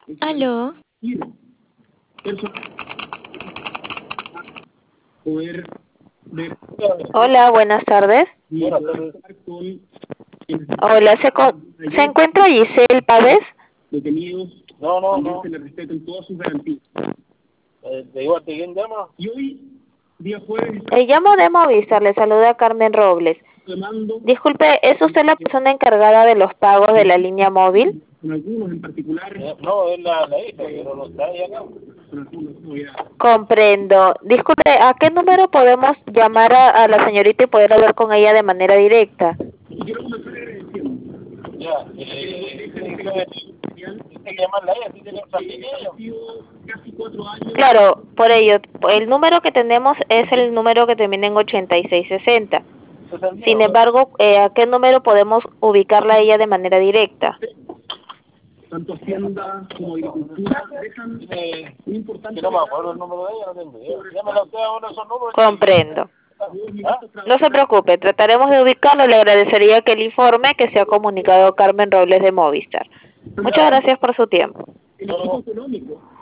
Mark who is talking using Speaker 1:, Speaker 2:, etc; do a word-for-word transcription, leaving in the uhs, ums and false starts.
Speaker 1: Aló.
Speaker 2: Poder ver.
Speaker 3: Hola, buenas tardes.
Speaker 2: Buenas tardes.
Speaker 3: Hola, ¿se, co- ¿se encuentra Giselle Pávez?
Speaker 2: Detenidos.
Speaker 4: No, no, no.
Speaker 2: Se le respeten todas sus garantías.
Speaker 4: Eh, ¿De igual te quién llama?
Speaker 2: Y hoy, día jueves,
Speaker 3: Eh, llamo de Movistar, le saluda Carmen Robles.
Speaker 2: demando
Speaker 3: Disculpe, ¿es usted la persona encargada de los pagos de la línea móvil?
Speaker 2: con algunos en particular.
Speaker 4: Eh, no, es la, la hija, pero no está ahí acá.
Speaker 2: Con algunos no ya.
Speaker 3: Comprendo. Disculpe, ¿a qué número podemos llamar a, a la señorita y poder hablar con ella de manera directa?
Speaker 2: Y quiero comenzar agradeciendo.
Speaker 4: Ya, eh, tiene que llamarla a ella, si tiene otra línea ella.
Speaker 2: Ha sido casi cuatro años.
Speaker 3: Claro, por ello, el número que tenemos es el número que termina en ochenta y seis sesenta. Sin embargo, eh, ¿a qué número podemos ubicarla a ella de manera directa?
Speaker 2: Tanto Hacienda como Agricultura dejan
Speaker 4: Eh,
Speaker 2: un importante.
Speaker 4: que no me acuerdo el número de ella, no tengo idea. Llámala usted a uno de esos números.
Speaker 3: Comprendo.
Speaker 4: ¿Ah?
Speaker 3: No se preocupe, trataremos de ubicarlo. Le agradecería que el informe que se ha comunicado Carmen Robles de Movistar. Muchas gracias por su tiempo.
Speaker 2: El equipo económico